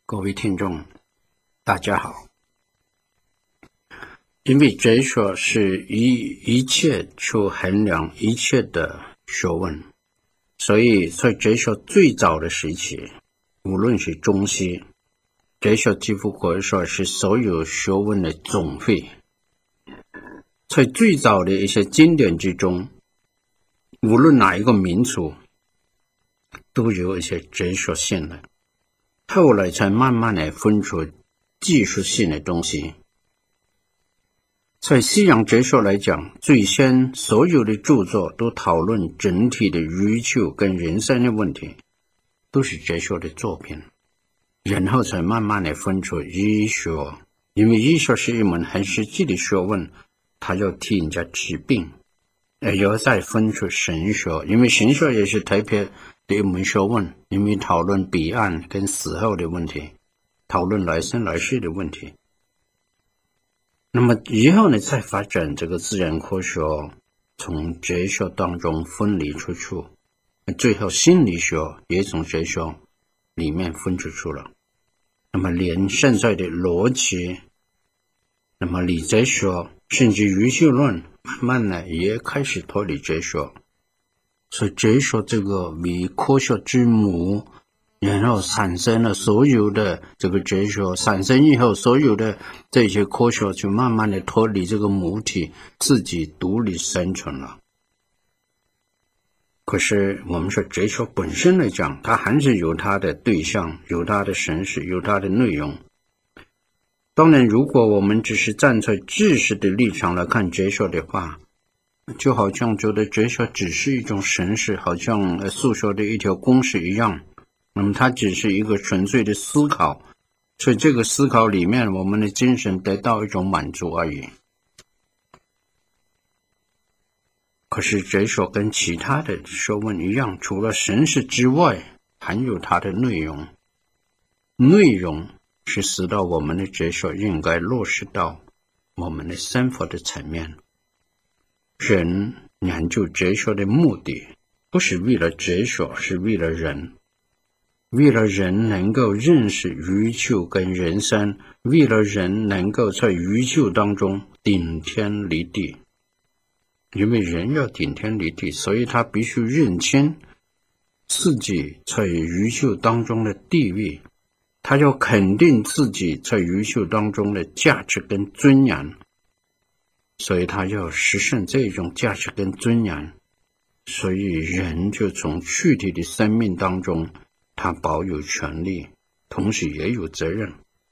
各位听众，大家好。因为哲学是一切去衡量一切的学问，所以在哲学最早的时期，无论是中西，哲学几乎可以说是所有学问的总汇。在最早的一些经典之中，无论哪一个民族，都有一些哲学性的，后来才慢慢的分出技术性的东西。在西洋哲学来讲，最先所有的著作都讨论整体的宇宙跟人生的问题，都是哲学的作品，然后才慢慢的分出医学，因为医学是一门很实际的学问，它要替人家治病，要再分出神学，因为神学也是特别的一门学问，因为讨论彼岸跟死后的问题，讨论来生来世的问题。那么以后呢，再发展这个自然科学，从哲学当中分离出去，最后心理学也从哲学里面分出了。那么连现在的逻辑，那么理哲学，甚至宇宙论，慢慢呢也开始脱离哲学。所以哲学这个为科学之母，然后产生了所有的这个哲学，产生以后所有的这些科学就慢慢的脱离这个母体，自己独立生存了。可是我们说哲学本身来讲，它还是有它的对象，有它的形式，有它的内容。当然如果我们只是站在知识的立场来看哲学的话，就好像觉得哲学只是一种形式，好像数学的一条公式一样，那么它只是一个纯粹的思考，所以这个思考里面我们的精神得到一种满足而已。可是哲学跟其他的学问一样，除了形式之外，还有它的内容。内容是使到我们的哲学应该落实到我们的生活的层面。人研究哲学的目的不是为了哲学，是为了人，为了人能够认识宇宙跟人生，为了人能够在宇宙当中顶天立地。因为人要顶天立地，所以他必须认清自己在宇宙当中的地位，他要肯定自己在宇宙当中的价值跟尊严，所以他要实现这种价值跟尊严。所以人就从具体的生命当中，他保有权利，同时也有责任。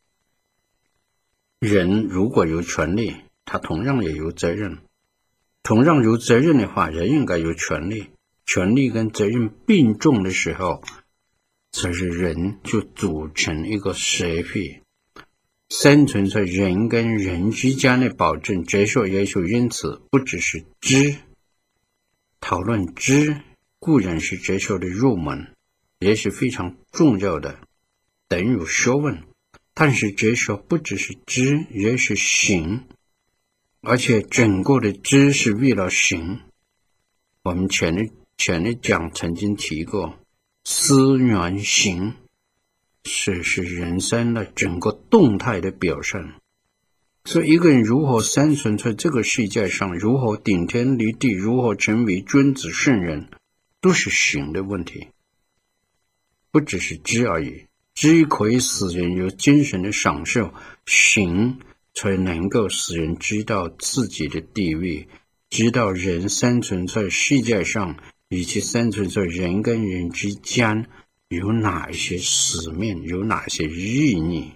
人如果有权利，他同样也有责任。同样有责任的话，人应该有权利。权利跟责任并重的时候，才是人就组成一个社会。生存在人跟人之间的保证，哲学也就因此不只是知。讨论知固然是哲学的入门，也是非常重要的，等于学问。但是哲学不只是知，也是行，而且整个的知是为了行。我们前一讲曾经提过，思源行是人生的整个动态的表现。所以一个人如何生存在这个世界上，如何顶天立地，如何成为君子圣人，都是行的问题，不只是知而已。知可以使人有精神的享受，行才能够使人知道自己的地位，知道人生存在世界上以及生存在人跟人之间有哪一些使命，有哪些意义。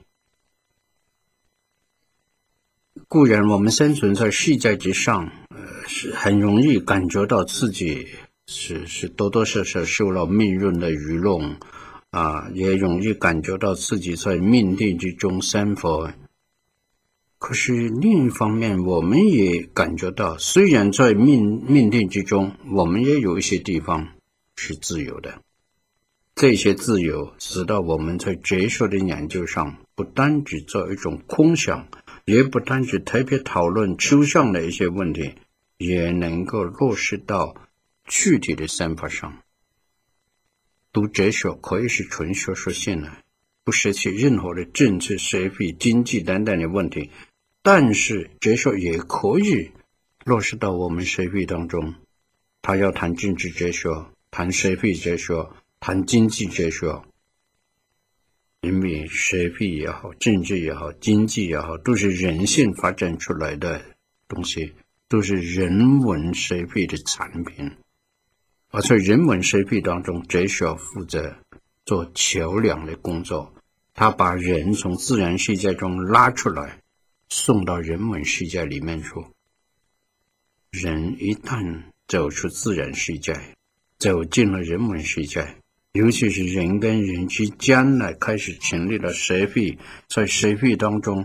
固然我们生存在世界之上，是很容易感觉到自己是多多少少受了命运的愚弄也容易感觉到自己在命定之中生活。可是另一方面，我们也感觉到，虽然在命定之中，我们也有一些地方是自由的。这些自由使到我们在哲学的研究上，不单只做一种空想，也不单只特别讨论抽象的一些问题，也能够落实到具体的生活上。读哲学可以是纯学术性的， 不舍弃任何的政治、社会、经济等等的问题，但是哲学也可以落实到我们社会当中。他要谈政治哲学，谈社会哲学，谈经济哲学，因为社会也好，政治也好，经济也好，都是人性发展出来的东西，都是人文社会的产品。而在人文社会当中，哲学负责做桥梁的工作，他把人从自然世界中拉出来，送到人文世界里面去。人一旦走出自然世界，走进了人文世界，尤其是人跟人之间呢，开始成立了社会，在社会当中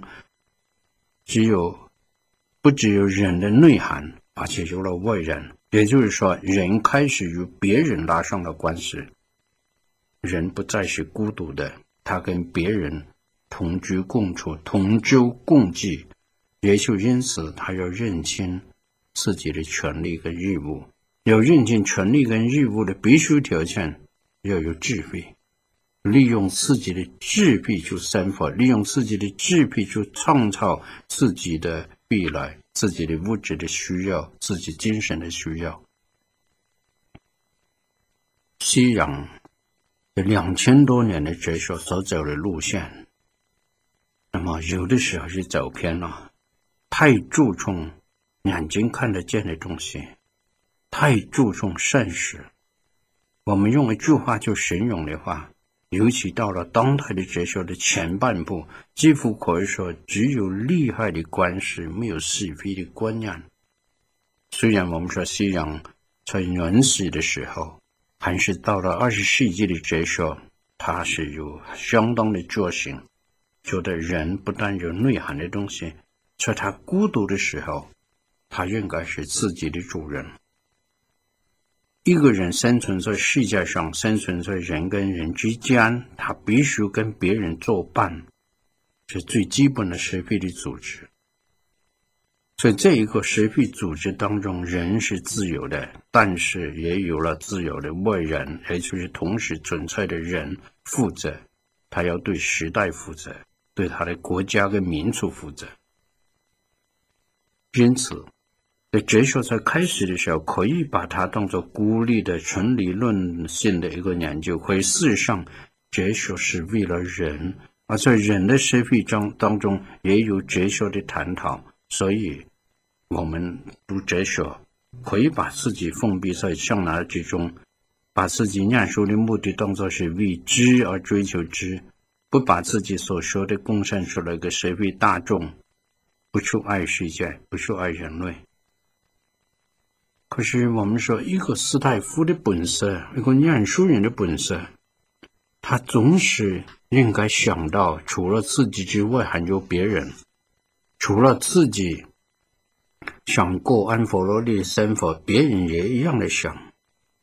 不只有人的内涵，而且有了外人，也就是说人开始与别人拉上了关系，人不再是孤独的，他跟别人同居共处，同舟共济，也就因此他要认清自己的权利跟义务。要认清权利跟义务的必须条件，要有智慧，利用自己的智慧去生活，利用自己的智慧去创造自己的未来，自己的物质的需要，自己精神的需要。西洋有2000多年的哲学所走的路线，那么有的时候是走偏了，太注重眼睛看得见的东西，太注重现实。我们用一句话就形容的话，尤其到了当代的哲学的前半部，几乎可以说只有利害的关系，没有是非的观念。虽然我们说西洋在原始的时候，还是到了20世纪的哲学，它是有相当的觉醒，觉得人不但有内涵的东西，在他孤独的时候，他应该是自己的主人。一个人生存在世界上，生存在人跟人之间，他必须跟别人作伴，是最基本的社会的组织。在这一个社会组织当中，人是自由的，但是也有了自由的外人，也就是同时存在的人负责，他要对时代负责，对他的国家跟民族负责。因此在哲学在开始的时候，可以把它当作孤立的纯理论性的一个研究，可是事实上哲学是为了人，而在人的社会当中也有哲学的探讨。所以我们读哲学可以把自己封闭在向来之中，把自己念书的目的当作是为知而追求知，不把自己所学的贡献出来给社会大众，不去爱世界，不去爱人类。可是我们说一个士大夫的本色，一个念书人的本色，他总是应该想到除了自己之外还有别人，除了自己想过安佛罗利的生活，别人也一样的想。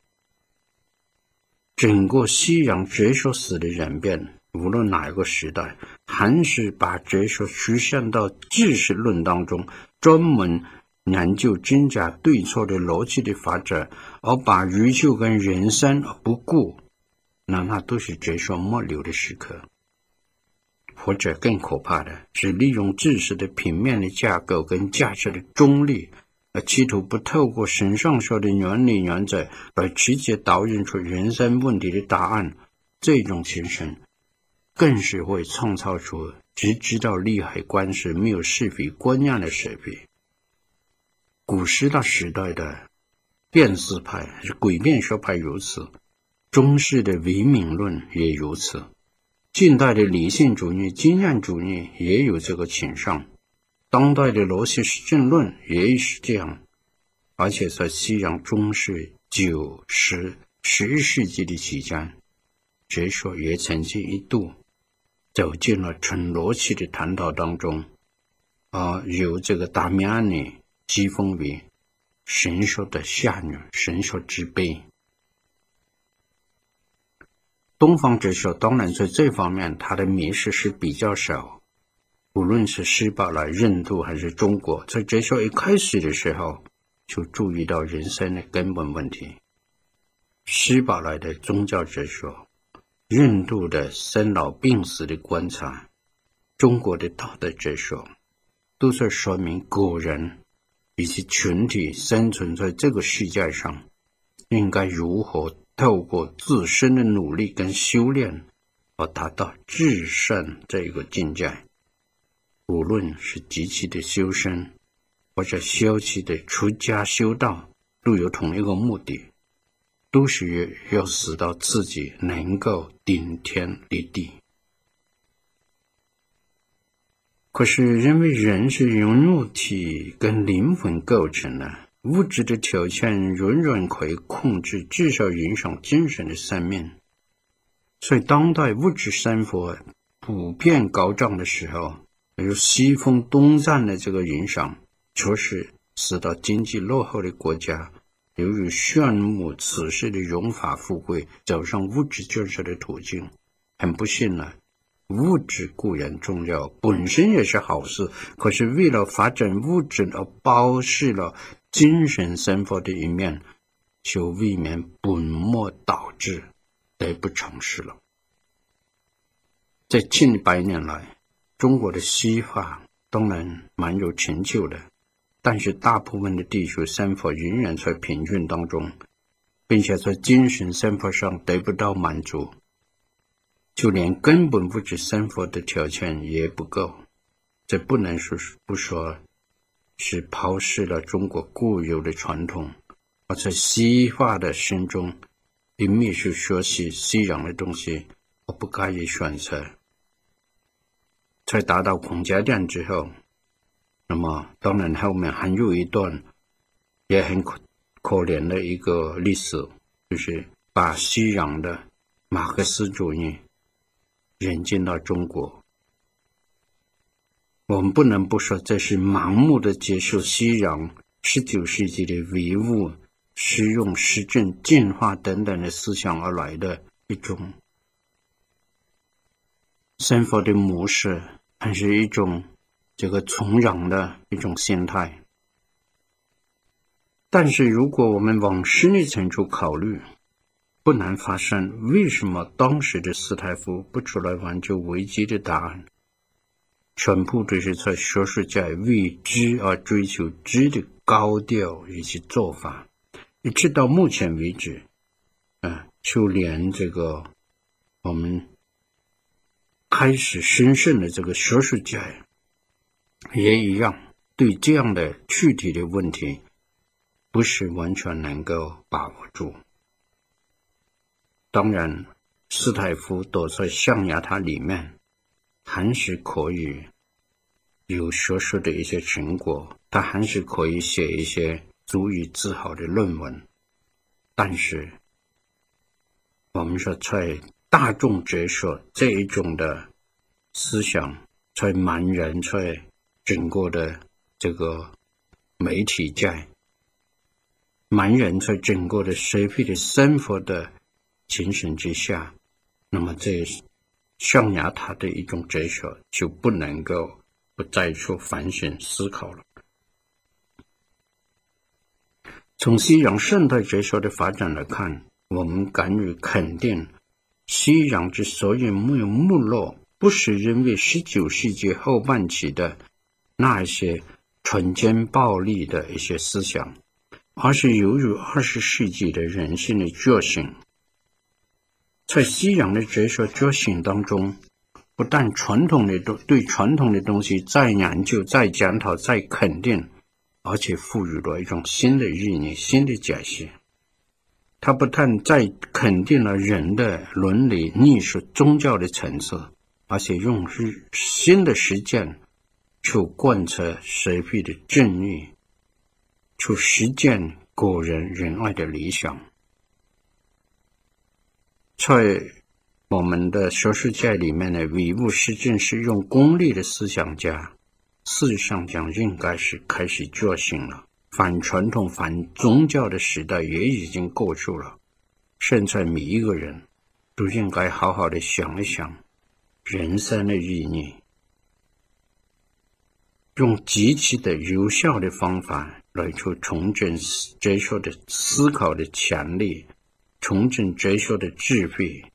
整个西洋哲学史的演变，无论哪一个时代，还是把哲学趋向到知识论当中，专门研究真假对错的逻辑的法则，而把宇宙跟人生不顾，那都是哲学末流的时刻。或者更可怕的是利用知识的平面的架构跟价值的中立，而企图不透过神上说的原理原则来直接导引出人生问题的答案。这种情形更是会创造出只知道利害关系，没有是非观念的社会。古希腊时代的辩识派是诡辩学派如此，中世的唯名论也如此，近代的理性主义、经验主义也有这个倾向，当代的逻辑实证论也是这样。而且在西洋中世9、10、11世纪的期间，哲学也曾经一度走进了纯逻辑的探讨当中，由这个达米安尼讥讽为神学的下女，神学之辈。东方哲学当然在这方面它的迷失是比较少，无论是希伯来、印度还是中国，在哲学一开始的时候就注意到人生的根本问题。希伯来的宗教哲学印度的生老病死的观察，中国的道德哲学，都是说明个人以及群体生存在这个世界上，应该如何透过自身的努力跟修炼而达到至圣这个境界。无论是积极的修身或者消极的出家修道，都有同一个目的，都是要使到自己能够顶天立地。可是因为人是由肉体跟灵魂构成的，物质的条件仍然可以控制，至少影响精神的生命。所以当代物质生活普遍高涨的时候，有西风东战的这个影响，确实使到经济落后的国家由于炫目此世的荣华富贵，走上物质建设的途径。很不幸了，物质固然重要，本身也是好事，可是为了发展物质而剥蚀了精神生活的一面，就未免本末倒置，得不偿失了。在近100年来，中国的西化当然蛮有成就的，但是大部分的地区生活仍然在贫困当中，并且在精神生活上得不到满足，就连根本物质生活的条件也不够。这不能不说是抛弃了中国固有的传统，而在西化的心中一面去学习西洋的东西，而不加以选择。在达到孔家店之后，那么当然后面还有一段也很可怜的一个历史，就是把西洋的马克思主义引进到中国。我们不能不说这是盲目的接受西洋19世纪的唯物、实用、实证、进化等等的思想而来的一种生活的模式，还是一种这个崇洋的一种心态。但是如果我们往深一层去考虑，不难发现为什么当时的斯坦福不出来挽救危机的答案，全部都是在学术界为知而追求知的高调以及做法。一直到目前为止，就连这个我们开始兴盛的这个学术界也一样，对这样的具体的问题不是完全能够把握住。当然斯坦福躲在象牙塔里面还是可以有学术的一些成果，他还是可以写一些足以自豪的论文。但是我们说在大众哲学这一种的思想，在满人，在整个的这个媒体界，满人在整个的社会的生活的精神之下，那么这象牙塔的一种哲学就不能够不再去反省思考了。从西洋现代哲学的发展来看，我们敢于肯定，西洋之所以没有没落，不是因为19世纪后半期的那一些纯奸暴力的一些思想，而是由于20世纪的人性的觉醒。在西洋的哲学觉醒当中，不但对传统的东西再研究、再检讨、再肯定，而且赋予了一种新的意义、新的解析。它不但再肯定了人的伦理、艺术、宗教的层次，而且用新的实践去贯彻社会的正义，去实践个人仁爱的理想。在我们的学术界里面的唯物实证是用功利的思想家，事实上讲应该是开始觉醒了，反传统反宗教的时代也已经过去了。现在每一个人都应该好好的想一想人生的意义，用极其的有效的方法来去重整哲学的思考的潜力，重整哲学的智慧，